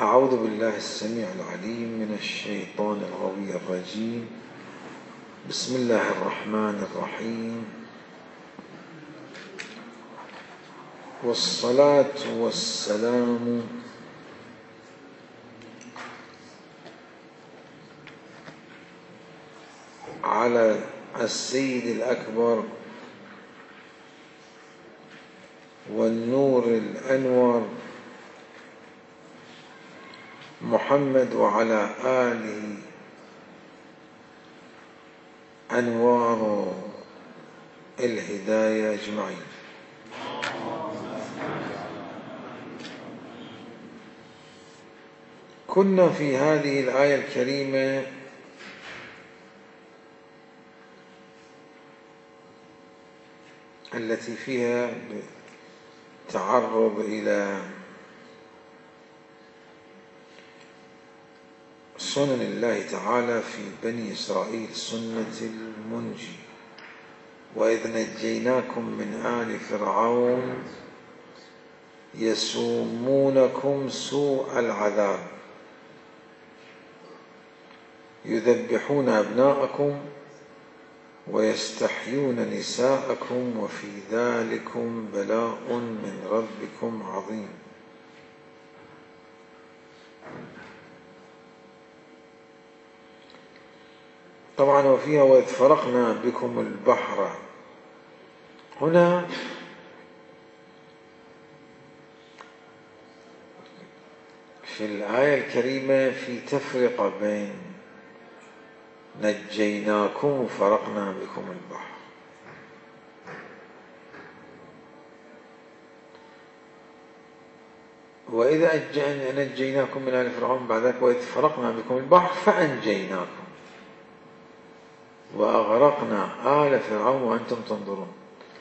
أعوذ بالله السميع العليم من الشيطان الغوي الرجيم. بسم الله الرحمن الرحيم، والصلاة والسلام على السيد الأكبر والنور الأنور محمد، وعلى آله أنوار الهداية أجمعين. كنا في هذه الآية الكريمة التي فيها تعرض إلى سنن الله تعالى في بني إسرائيل، سنة المنجي. وإذ نجيناكم من آل فرعون يسومونكم سوء العذاب يذبحون أبناءكم ويستحيون نساءكم وفي ذلكم بلاء من ربكم عظيم. طبعا وفيها وإذ فرقنا بكم البحر. هنا في الآية الكريمة في تفرقة بين نجيناكم وفرقنا بكم البحر. وإذا نجيناكم من آل فرعون، بعد ذلك وإذ فرقنا بكم البحر فأنجيناكم وأغرقنا آل فرعون وأنتم تنظرون.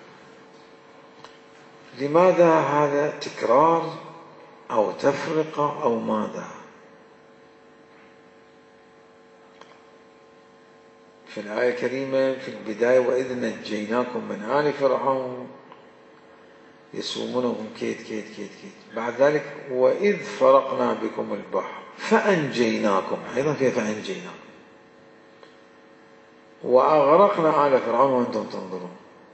لماذا هذا تكرار أو تفرقة أو ماذا؟ في الآية الكريمة في البداية وإذ نجيناكم من آل فرعون يسومونكم كيد كيد كيد كيد. بعد ذلك وإذ فرقنا بكم البحر فأنجيناكم، أيضا كيف أنجيناكم، وأغرقنا آل فرعون وأنتم تنظرون.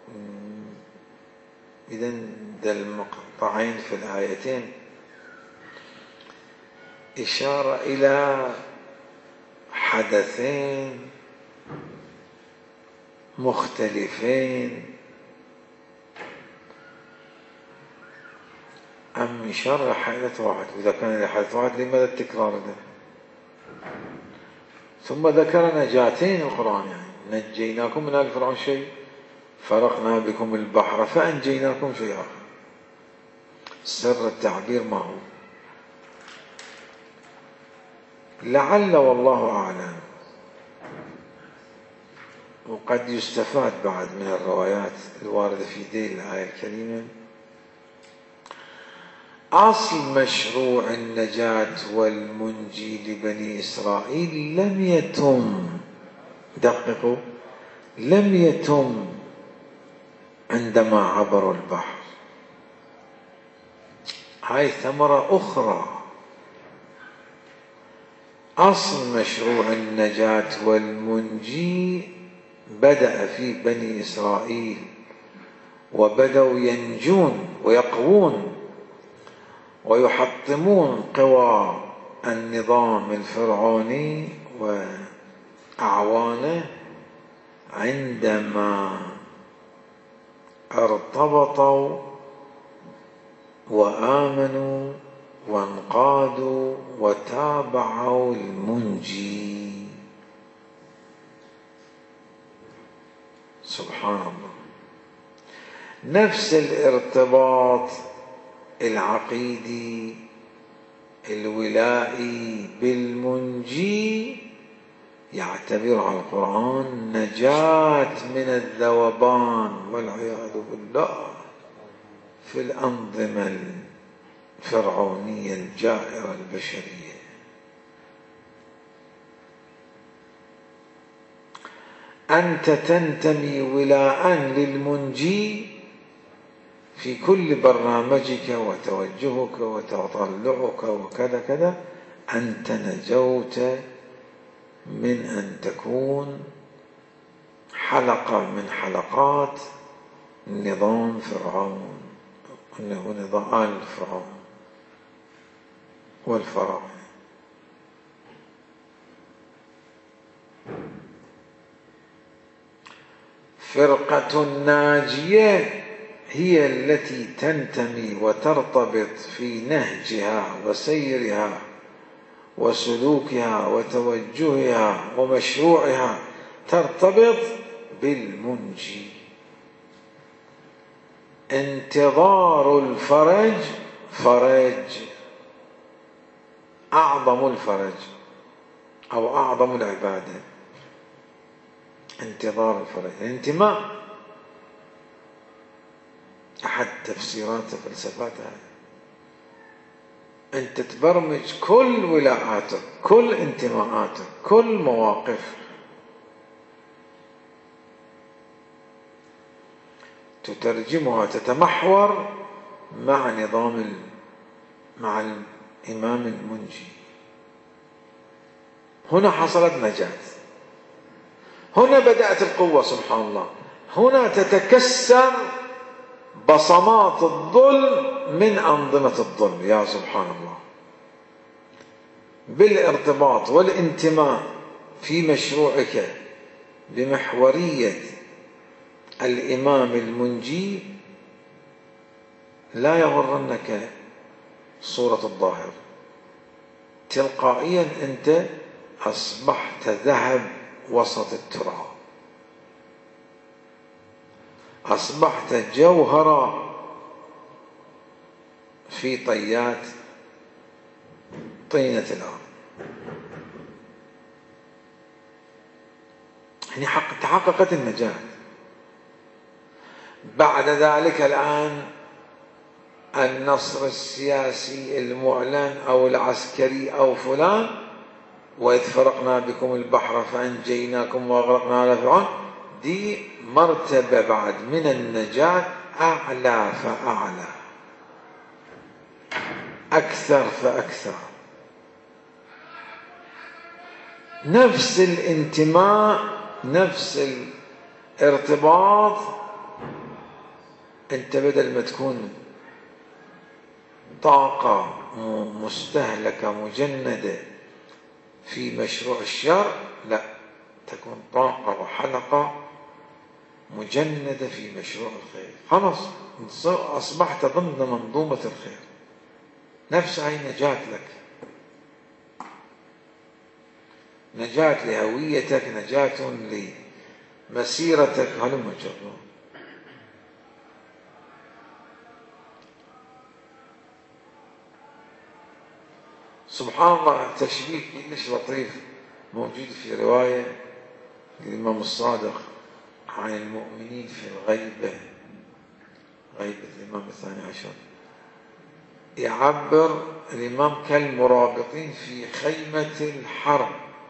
إذن ده المقطعين في الآيتين إشارة إلى حدثين مختلفين، أم إشارة لحدث واحد؟ وإذا كان لحدث واحد لماذا التكرار ده؟ ثم ذكر نجاتين القرآن، يعني نجيناكم من آل فرعون شيء، فرقنا بكم البحر فأنجيناكم شيء آخر. سر التعبير ما هو؟ لعل والله أعلم، وقد يستفاد بعد من الروايات الواردة في ذيل الآية الكريمة أصل مشروع النجاة والمنجي لبني إسرائيل لم يتم، دققوا، لم يتم عندما عبروا البحر. هاي ثمرة أخرى. أصل مشروع النجاة والمنجي بدأ في بني إسرائيل، وبدأوا ينجون ويقوون ويحطمون قوى النظام الفرعوني وأعوانه عندما ارتبطوا وآمنوا وانقادوا وتابعوا المنجي. سبحان الله. نفس الارتباط العقيدي الولائي بالمنجي يعتبرها القرآن نجاة من الذوبان والعياذ بالله في الأنظمة الفرعونية الجائرة البشرية. أنت تنتمي ولاء للمنجي في كل برنامجك وتوجهك وتطلعك وكذا كذا أنت نجوت من أن تكون حلقة من حلقات نظام فرعون، إنه نظام آل فرعون والفراعنة. فرقة ناجية هي التي تنتمي وترتبط في نهجها وسيرها وسلوكها وتوجهها ومشروعها ترتبط بالمنجي. انتظار الفرج فرج، أعظم الفرج أو أعظم العبادة، انتظار الفرج. الانتماء أحد تفسيرات فلسفاتها أنت تبرمج كل ولاءاتك، كل انتماءاتك، كل مواقف تترجمها، تتمحور مع مع الإمام المنجي. هنا حصلت نجاة، هنا بدأت القوة سبحان الله، هنا تتكسر بصمات الظلم من أنظمة الظلم يا سبحان الله، بالارتباط والانتماء في مشروعك بمحورية الإمام المنجي. لا يغرنك صورة الظاهر، تلقائيا أنت أصبحت ذهب وسط التراب، أصبحت جوهرة في طيات طينة الأرض. يعني تحققت النجاة. بعد ذلك الآن النصر السياسي المعلن أو العسكري أو فلان، وإذ فرقنا بكم البحر فأنجيناكم وأغرقنا على فرعون، دي مرتبة بعد من النجاة أعلى فأعلى، أكثر فأكثر. نفس الانتماء، نفس الارتباط، أنت بدل ما تكون طاقة مستهلكة مجندة في مشروع الشر، لا، تكون طاقة وحلقة مجندة في مشروع الخير. خلاص أصبحت ضمن منظومة الخير، نفس هاي نجاة لك، نجاة لهويتك، نجاة لمسيرتك. هلم جرّا. سبحان الله، تشبيه كلش لطيف موجود في رواية الإمام الصادق عن المؤمنين في الغيبة، غيبة الإمام الثاني عشر. يعبر الإمام كالمرابطين في خيمة الحرب.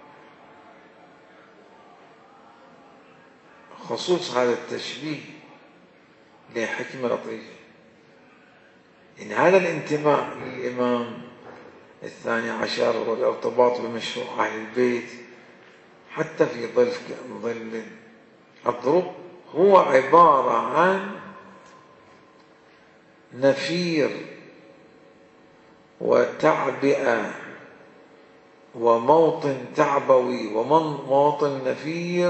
خصوص هذا التشبيه له حكمة لطيفة، إن هذا الانتماء للإمام الثاني عشر والارتباط بمشروع أهل البيت حتى في ظل الظروف هو عبارة عن نفير وتعبئة وموطن تعبوي وموطن نفير،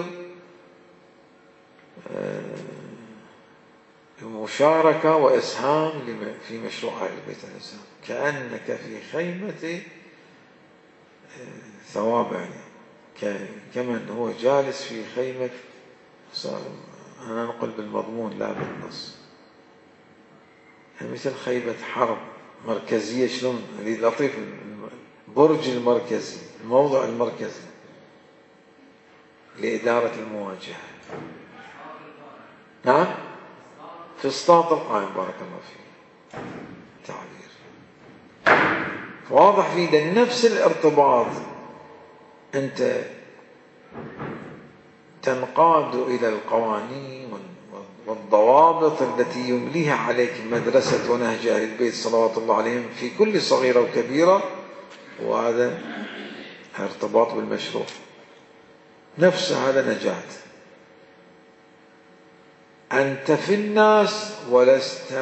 مشاركة وإسهام في مشروع أهل البيت عليه السلام، كأنك في خيمة ثواب، يعني كمن هو جالس في خيمة. أنا نقول بالمضمون لا بالنص، يعني مثل خيمة حرب مركزية. شلون اللي لطيف، البرج المركزي، الموضع المركزي لإدارة المواجهة. نعم، في اسطاط القائم، بارك الله فيك تعبير واضح في نفس الارتباط. أنت تنقاد إلى القوانين والضوابط التي يمليها عليك مدرسة ونهج أهل البيت صلوات الله عليهم في كل صغيرة وكبيرة، وهذا ارتباط بالمشروع نفس هذا نجاة. أنت في الناس ولست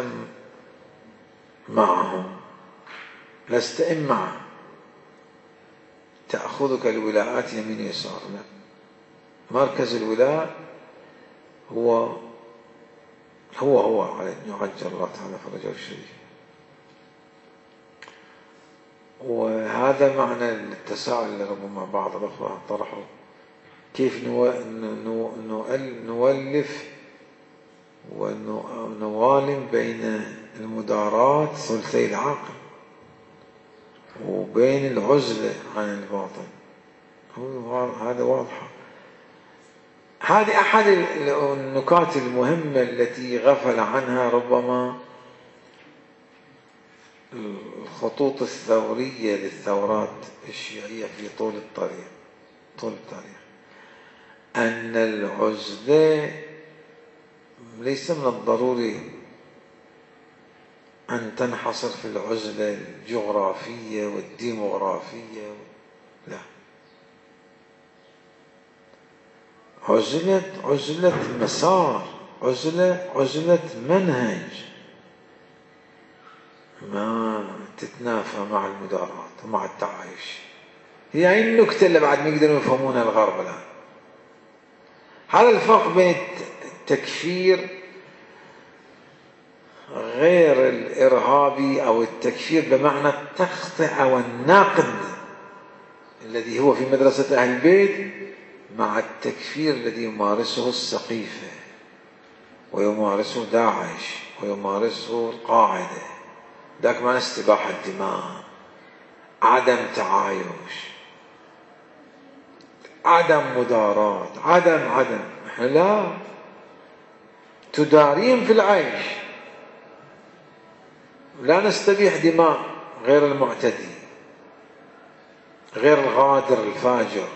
معهم، لست إما تأخذك الولاءات يمين يسار، لا، مركز الولاء هو على أن يعجل الله تعالى فرجه الشريف. وهذا معنى التساؤل اللي ربما بعض الأخوة طرحوا، كيف نولف ونوالم بين المداراة ثلثي العقل وبين العزلة عن الباطن. هذا واضح. هذه أحد النكات المهمة التي غفل عنها ربما الخطوط الثورية للثورات الشيعية في طول التاريخ، أن العزلة ليس من الضروري أن تنحصر في العزلة الجغرافية والديموغرافية، لا، عزلة مسار، عزلة منهج، ما تتنافى مع المدارات ومع التعايش. هي النكتة اللي بعد ما يقدروا يفهمونها الغرب الآن. هذا الفرق بين التكفير غير الإرهابي أو التكفير بمعنى التخطئة والنقد الذي هو في مدرسة أهل البيت، مع التكفير الذي يمارسه السقيفة ويمارسه داعش ويمارسه القاعدة. ذاك معنى استباحة الدماء، عدم تعايش، عدم مداراة، عدم. احنا لا، تدارين في العيش، لا نستبيح دماء غير المعتدي، غير الغادر الفاجر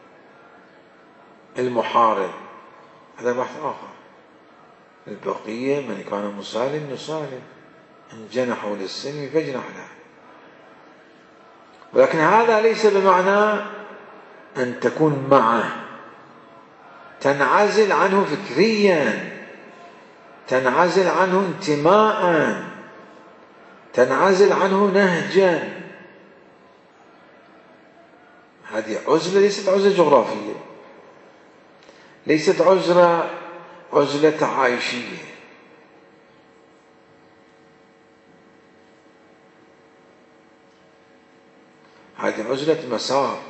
المحارب، هذا بحث آخر. البقية من كان مسالم نسالم، إن جنحوا للسلم فاجنح له. ولكن هذا ليس بمعنى أن تكون معه، تنعزل عنه فكريا، تنعزل عنه انتماء، تنعزل عنه نهجا. هذه عزلة ليست عزلة جغرافية، ليست عزلة تعايشية. هذه عزلة مسار،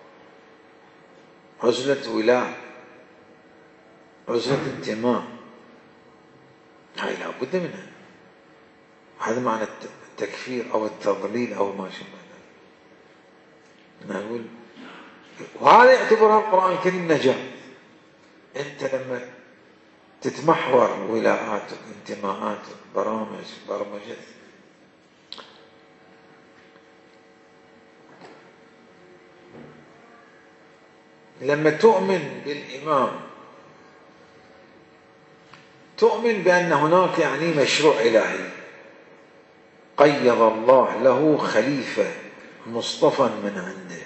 عزلة ولاء، عزلة انتماء، هاي لا بد منها. هذا معنى التكفير أو التضليل أو ما شابه ذلك. نقول وهذا يعتبرها القرآن الكريم نجاة. أنت لما تتمحور ولاءاتك، انتماءاتك، برمجتك، لما تؤمن بالإمام، تؤمن بأن هناك مشروع إلهي قيض الله له خليفة مصطفى من عنده،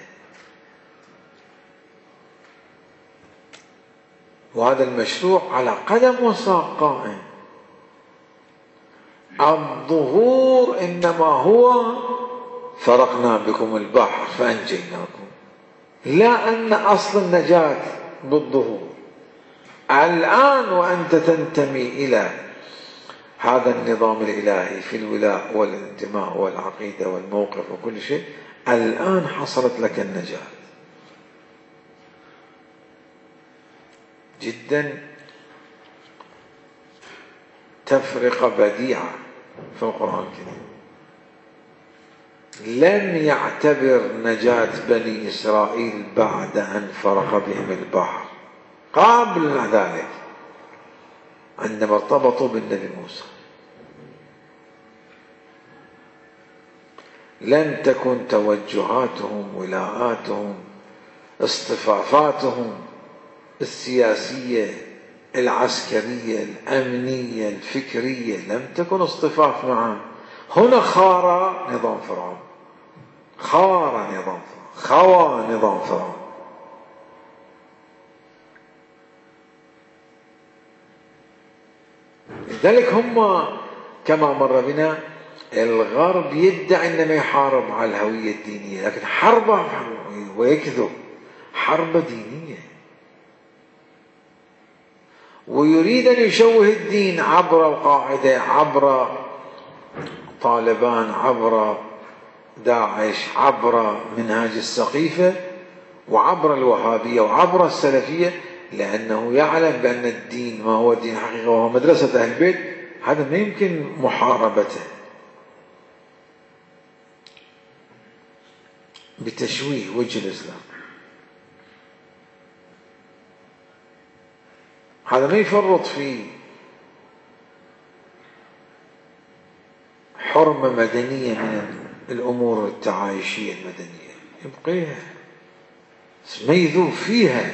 وهذا المشروع على قدم وساق قائم. الظهور إنما هو فرقنا بكم البحر فأنجيناكم، لا أن أصل النجاة بالظهور. الآن وأنت تنتمي إلى هذا النظام الإلهي في الولاء والانتماء والعقيدة والموقف وكل شيء، الآن حصلت لك النجاة. جدا تفرقة بديعة في القرآن الكريم. لم يعتبر نجاة بني إسرائيل بعد أن فرق بهم البحر، قبل ذلك عندما ارتبطوا بالنبي موسى لم تكن توجهاتهم، ولاءاتهم، اصطفافاتهم السياسية العسكرية الأمنية الفكرية لم تكن اصطفاف معا. هنا خار نظام فرعون، خار نظام فرعون، خوى نظام فرعون. لذلك هم كما مر بنا الغرب يدعي انما يحارب على الهوية الدينية، لكن حربه ويكذب، حرب دينية، ويريد ان يشوه الدين عبر القاعدة، عبر طالبان، عبر داعش، عبر منهاج السقيفة، وعبر الوهابية، وعبر السلفية، لأنه يعلم بأن الدين ما هو دين حقيقة وهو مدرسة أهل البيت، هذا ما يمكن محاربته بتشويه وجه الإسلام. هذا ما يفرط في حرمة مدنية من الأمور التعايشية المدنية، يبقيها ما يذوب فيها،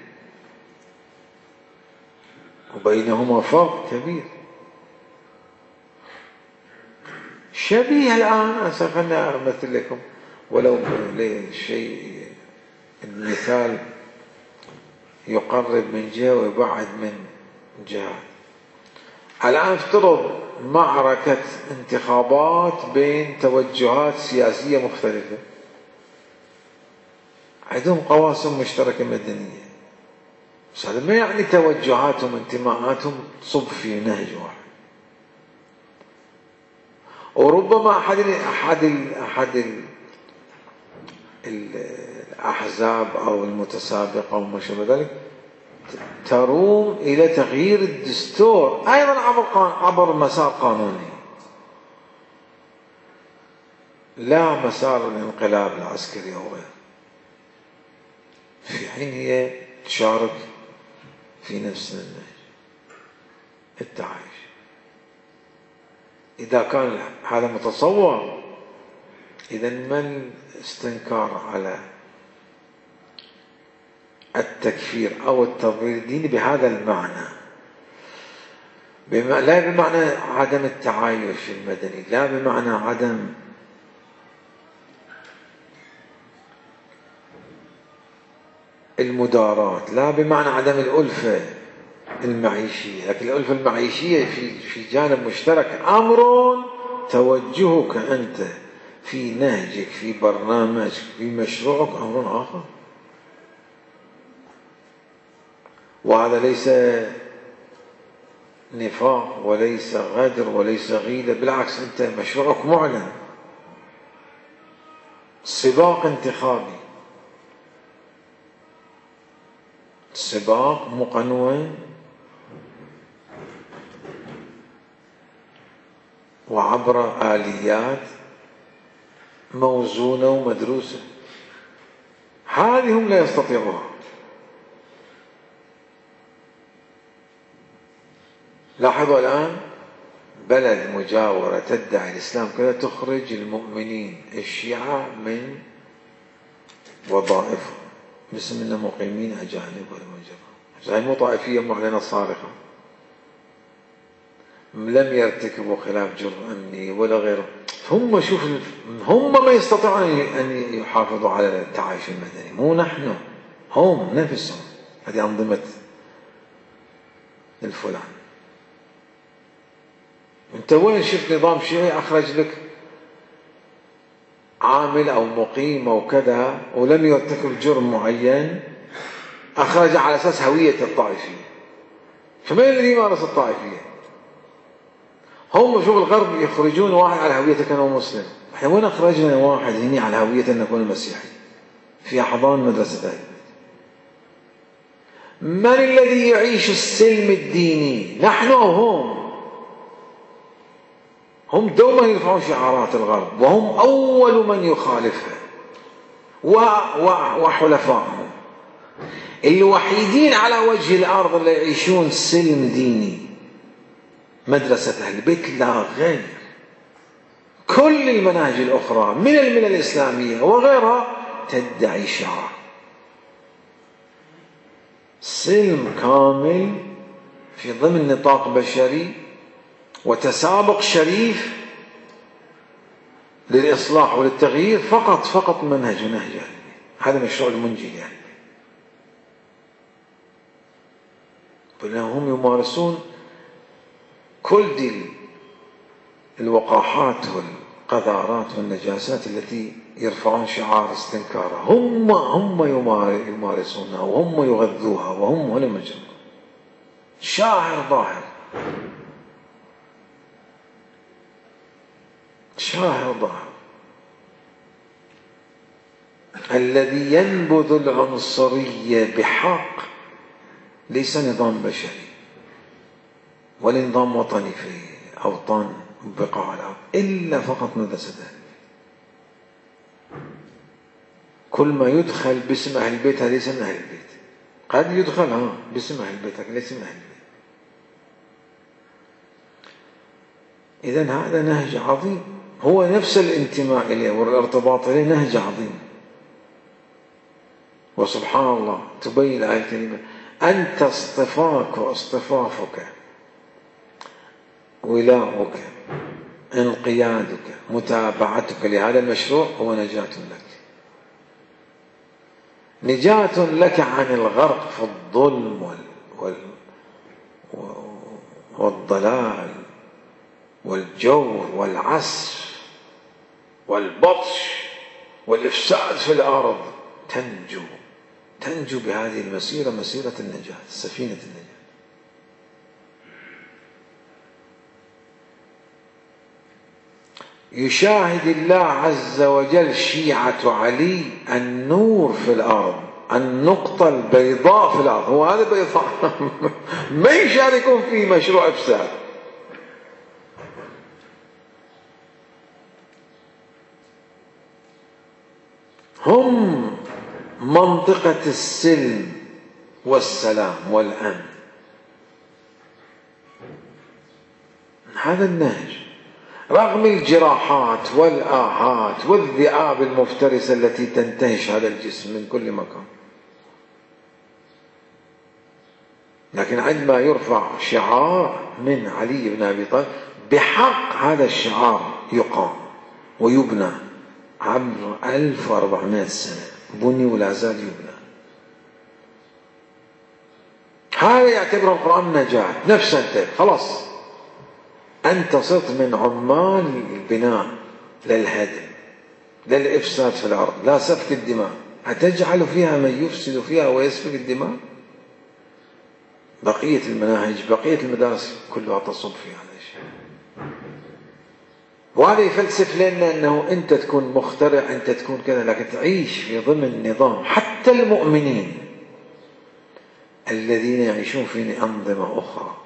وبينهما فرق كبير. شبيه الآن خلنا أمثل لكم ولو شيء، المثال يقرب من جهة ويبعد من جهة. الآن افترض معركة انتخابات بين توجهات سياسية مختلفة، عندهم قواسم مشتركة مدنية، بس هذا ما يعني توجهاتهم انتماءاتهم تصب في نهج واحد. وربما أحد الأحزاب أو المتسابقة أو ما شابه ذلك تروم إلى تغيير الدستور أيضا عبر مسار قانوني، لا مسار الانقلاب العسكري أو غيره، في حين هي تشارك في نفس النهج التعايش. إذا كان هذا متصور، إذا ما الاستنكار على التكفير أو التضليل الديني بهذا المعنى، لا بمعنى عدم التعايش المدني، لا بمعنى عدم المداراة، لا بمعنى عدم الألفة المعيشية، لكن الألفة المعيشية في جانب مشترك، أمر توجهك أنت في نهجك، في برنامجك، في مشروعك، أمر آخر. وهذا ليس نفاق وليس غدر وليس غيلة، بالعكس أنت مشروعك معلن، سباق انتخابي، سباق مقنون وعبر آليات موزونة ومدروسة، هذه هم لا يستطيعوها. لاحظوا الآن بلد مجاورة تدعي الإسلام كذا تخرج المؤمنين الشيعة من وظائفهم باسم أنهم مقيمين أجانب ولا مجرد، هذه مو طائفية معلنة صارخة، لم يرتكبوا خلاف جرم أمني ولا غيره. هم شوف هم ما يستطيعون أن يحافظوا على التعايش المدني، مو نحن، هم نفسهم. هذه أنظمة الفلان. أنت وين شفت نظام شيعي أخرج لك عامل أو مقيم أو كذا ولم يرتكب جرم معين، أخرج على أساس هوية الطائفية؟ فمن الذي يمارس الطائفية؟ هم شوف الغرب يخرجون واحد على هويته كأنه مسلم، احنا وين أخرجنا واحد هنا على هويته أن نكون مسيحي في أحضان مدرسة أهل؟ من الذي يعيش السلم الديني، نحن أو هم؟ هم دوما يرفعون شعارات الغرب وهم أول من يخالفها وحلفائهم. الوحيدين على وجه الأرض اللي يعيشون سلم ديني مدرسة أهل البيت لا غير. كل المناهج الأخرى من الملل الإسلامية وغيرها تدعي شعار سلم كامل في ضمن نطاق بشري وتسابق شريف للإصلاح وللتغيير، فقط منهج ونهج هذا مشروع المنجي يعني. بأنهم يمارسون كل دي الوقاحات والقذارات والنجاسات التي يرفعون شعار استنكارها، هم يمارسونها وهم يغذوها وهم المجرم. شاعر ظاهر، شاعر ظاهر الذي ينبذ العنصرية بحق ليس نظام بشري ولا نظام وطني في أوطان بقاع الأرض، إلا فقط مدرسة. كل ما يدخل باسم أهل البيت هذا ليس من أهل البيت، قد يدخل باسم أهل البيت لكن ليس من أهل البيت. إذن هذا نهج عظيم، هو نفس الانتماء إليه والارتباط إليه نهج عظيم. وسبحان الله تبين الآية الكريمة: أنت اصطفاك واصطفافك ولاؤك انقيادك متابعتك لهذا المشروع هو نجاة لك، نجاة لك عن الغرق في الظلم والضلال والجور والعسر والبطش والإفساد في الأرض. تنجو بهذه المسيرة، مسيرة النجاة، سفينة النجاة. يشاهد الله عز وجل شيعة علي النور في الأرض، النقطة البيضاء في الأرض، هو هذا بيضاء ما يشاركون في مشروع إفساد. هم منطقة السلم والسلام والأمن. هذا النهج رغم الجراحات والآهات والذئاب المفترسة التي تنتهش هذا الجسم من كل مكان، لكن عندما يرفع شعار من علي بن أبي طالب بحق هذا الشعار يقام ويبنى عبر 1400 سنة، بني ولا زال يبنى. هذا يعتبر القرآن نجاة. نفس أنت خلاص أنت صرت من عمال البناء للهدم للإفساد في الأرض، لا سفك الدماء. أتجعل فيها من يفسد فيها ويسفك الدماء؟ بقية المناهج بقية المدارس كلها تصب في هذا الشيء. وهذا يفلسف لنا أنه أنت تكون مخترع، أنت تكون كذا، لكن تعيش في ضمن نظام. حتى المؤمنين الذين يعيشون في أنظمة أخرى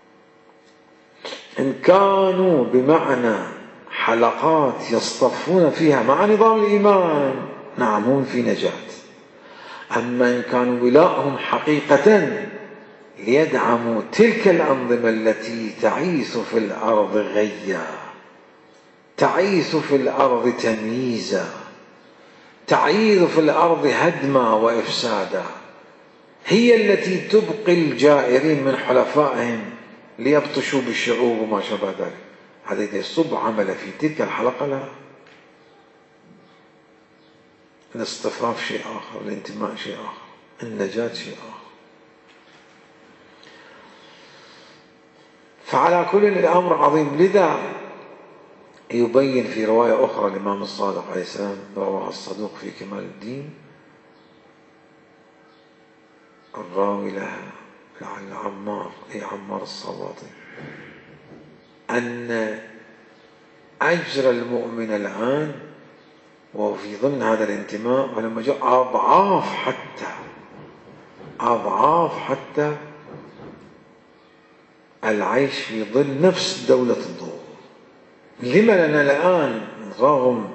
إن كانوا بمعنى حلقات يصطفون فيها مع نظام الإيمان، نعم هم في نجاة. أما إن كانوا ولاءهم حقيقة ليدعموا تلك الأنظمة التي تعيث في الأرض غيا، تعيث في الأرض تمييزا، تعيث في الأرض هدما وإفسادا، هي التي تبقي الجائرين من حلفائهم ليبطشوا بالشعوب وما شابه ذلك. هذا إذا يصب عمل في تلك الحلقة لا. الاصطفاف شيء آخر، الانتماء شيء آخر، النجاة شيء آخر. فعلى كل الأمر عظيم. لذا يبين في رواية أخرى الإمام الصادق عليه السلام رواه الصدوق في كمال الدين الراوي لها لعل عمار عمار الصواطي أن أجر المؤمن الآن وهو في ضمن هذا الانتماء ولما جاء أضعاف حتى العيش في ظل نفس دولة الضوء. لما لنا الآن رغم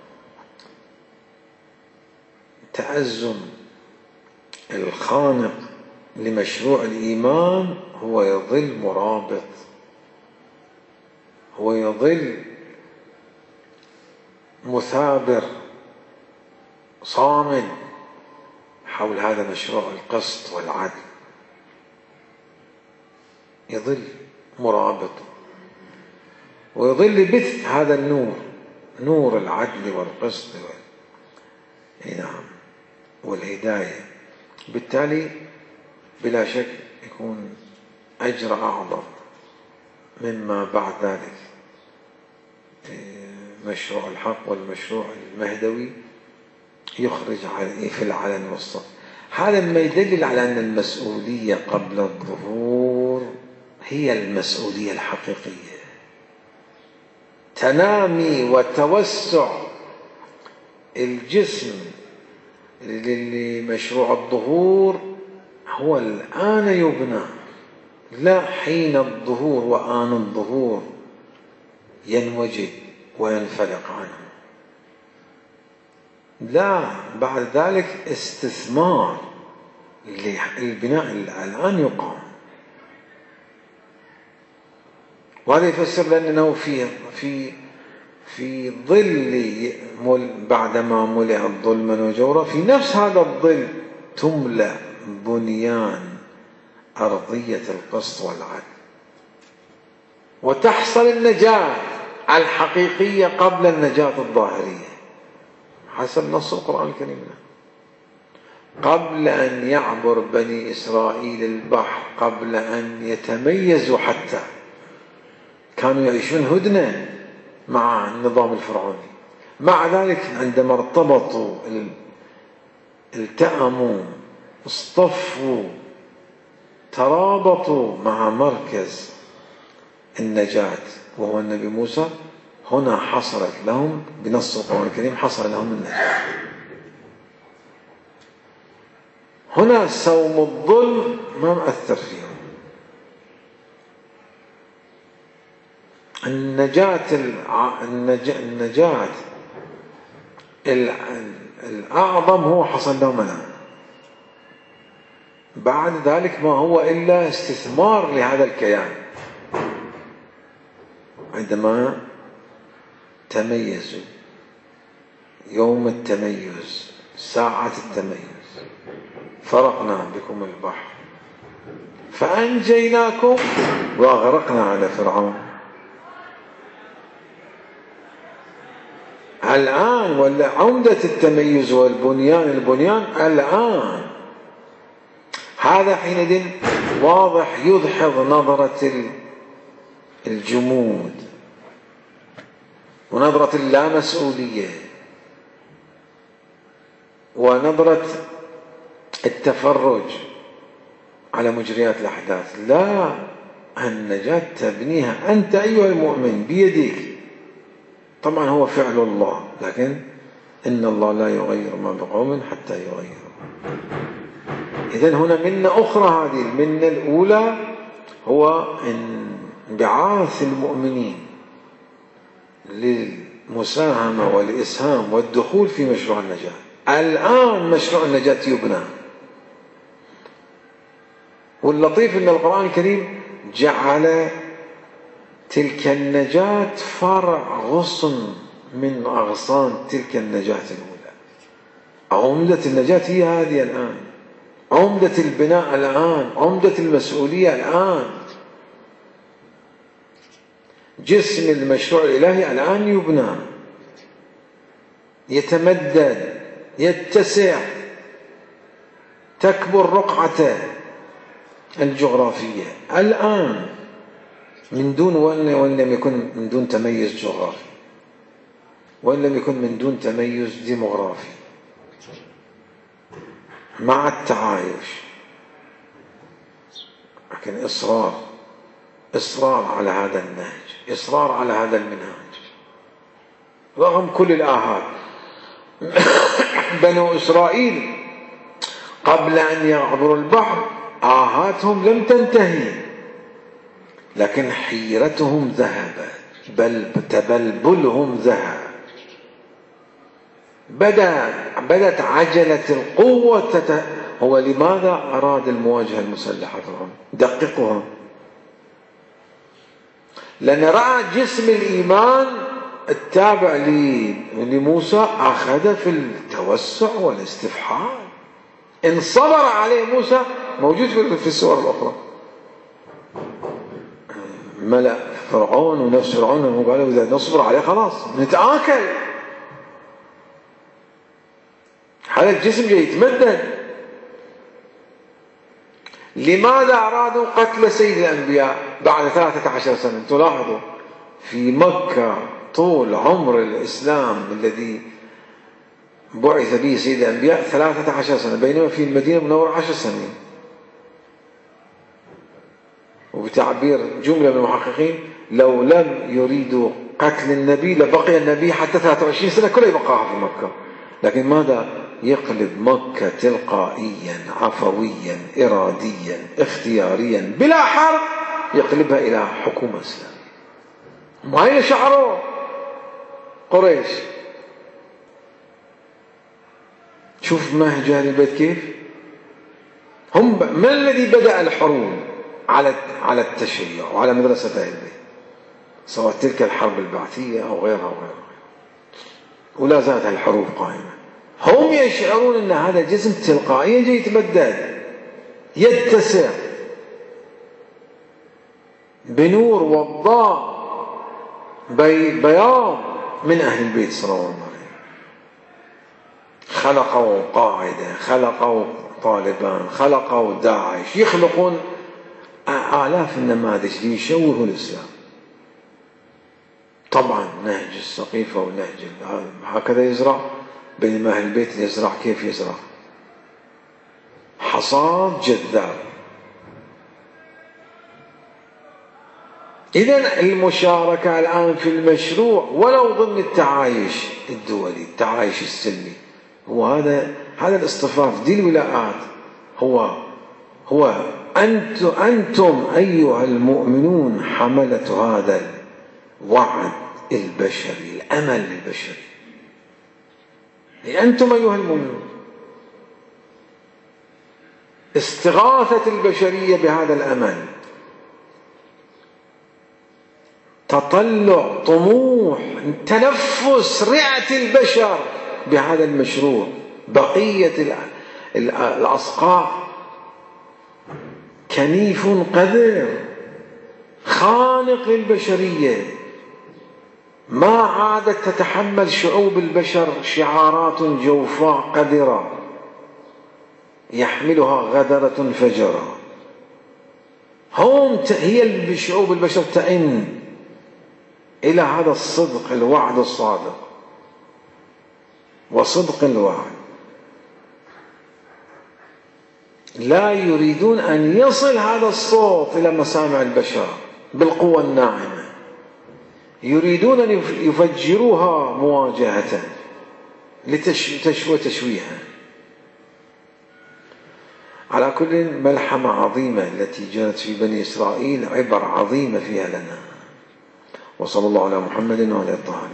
تأزم الخانق لمشروع الإيمان هو يظل مرابط، هو يظل مثابر صامد حول هذا مشروع القسط والعدل. يظل مرابط، ويظل بث هذا النور، نور العدل والقسط نعم والهداية. بالتالي بلا شك يكون أجر أعظم مما بعد ذلك مشروع الحق والمشروع المهدوي يخرج في العلن والصف. هذا ما يدلل على أن المسؤولية قبل الظهور هي المسؤولية الحقيقية. تنامي وتوسع الجسم لمشروع الظهور هو الآن يبنى، لا حين الظهور وآن الظهور ينوجد وينفلق عنه، لا، بعد ذلك استثمار للبناء الآن يقام. وهذا يفسر لأنه في ظل بعدما ملئت ظلما وجورا، في نفس هذا الظل تملأ بنيان أرضية القسط والعدل، وتحصل النجاة الحقيقية قبل النجاة الظاهرية حسب نص القرآن الكريم. قبل أن يعبر بني إسرائيل البحر، قبل أن يتميزوا، حتى كانوا يعيشون هدنة مع النظام الفرعوني، مع ذلك عندما ارتبطوا التأموا اصطفوا ترابطوا مع مركز النجاة وهو النبي موسى، هنا حصلت لهم بنص القرآن الكريم حصل لهم النجاة. هنا سوم الظلم ما مؤثر فيهم. النجاة الأعظم هو حصل لهم الآن، بعد ذلك ما هو إلا استثمار لهذا الكيان. عندما تميزوا يوم التميز، ساعة التميز، فرقنا بكم البحر فأنجيناكم وأغرقنا على فرعون. الآن ولا عمدة التميز والبنيان الآن. هذا حينئذ واضح يدحض نظرة الجمود ونظرة اللامسؤولية ونظرة التفرج على مجريات الأحداث. لا، النجاة تبنيها أنت أيها المؤمن بيدك. طبعا هو فعل الله، لكن إن الله لا يغير ما بقوم حتى يغيروا. إذن هنا منة أخرى، هذه المنة الأولى هو انبعاث المؤمنين للمساهمة والإسهام والدخول في مشروع النجاة. الآن مشروع النجاة يبنى. واللطيف أن القرآن الكريم جعل تلك النجاة فرع غصن من أغصان تلك النجاة الأولى. عمدة النجاة هي هذه الآن، عمدة البناء الآن، عمدة المسؤولية الآن. جسم المشروع الإلهي الآن يبنى، يتمدد، يتسع، تكبر رقعته الجغرافية الآن، من دون وإن لم يكن من دون تميز جغرافي، وإن لم يكن من دون تميز ديموغرافي، مع التعايش، لكن إصرار على هذا النهج، إصرار على هذا المنهج رغم كل الآهات. بنو إسرائيل قبل أن يعبروا البحر آهاتهم لم تنتهي، لكن حيرتهم ذهبت، بل تبلبلهم ذهب. بدت عجلة القوة هو لماذا أراد المواجهة المسلحة فرعون؟ دققها. لأن رأى جسم الإيمان التابع لموسى أخذ في التوسع والاستفحال. إن صبر عليه موسى موجود في السور الأخرى. ملأ فرعون ونفس فرعون قالوا إذا نصبر عليه خلاص نتآكل، هذا الجسم جاي يتمدد. لماذا أرادوا قتل سيد الأنبياء بعد 13 سنة؟ تلاحظوا في مكة طول عمر الإسلام الذي بعث به سيد الأنبياء 13 سنة، بينما في المدينة المنورة 10 سنين. وبتعبير جملة من المحققين لو لم يريدوا قتل النبي لبقي النبي حتى 23 سنة كلها يبقاها في مكة. لكن ماذا؟ يقلب مكة تلقائيا عفويا إراديا اختياريا بلا حرب، يقلبها إلى حكومة إسلامية. ما شعروا قريش. شوف منهج أهل البيت كيف هم. ما الذي بدأ الحروب على التشيع وعلى مدرسة أهل البيت، سواء تلك الحرب البعثية أو غيرها، ولا زالت الحروب قائمة. هم يشعرون أن هذا الجسم تلقائيا جاي يتمدد يتسع بنور وضاء بياض من أهل البيت صلى الله عليه وسلم. خلقوا قاعدة، خلقوا طالبان، خلقوا داعش، يخلقون آلاف النماذج ليشوهوا الإسلام. طبعا نهج السقيفة ونهج هكذا يزرع، بينما أهل البيت يزرع كيف يزرع؟ حصاد جذاب. إذن المشاركة الآن في المشروع ولو ضمن التعايش الدولي، التعايش السلمي، هو هذا الاصطفاف، دي الولاءات، هو أنتم أيها المؤمنون حملة هذا الوعد البشري، الأمل البشري. أنتم أيها المؤمنون استغاثة البشرية بهذا الأمل، تطلع، طموح، تنفس رئة البشر بهذا المشروع. بقية الأصقاع كنيف قذر خانق للبشرية، ما عادت تتحمل شعوب البشر شعارات جوفاء قذرة يحملها غدرة فجرة. هي شعوب البشر تئن إلى هذا الصدق، الوعد الصادق وصدق الوعد. لا يريدون أن يصل هذا الصوت إلى مسامع البشر بالقوة الناعمة، يريدون أن يفجروها مواجهة لتشويها. على كل، ملحمة عظيمة التي جرت في بني إسرائيل، عبر عظيمة فيها لنا. وصلى الله على محمد وعلى آله الطاهرين.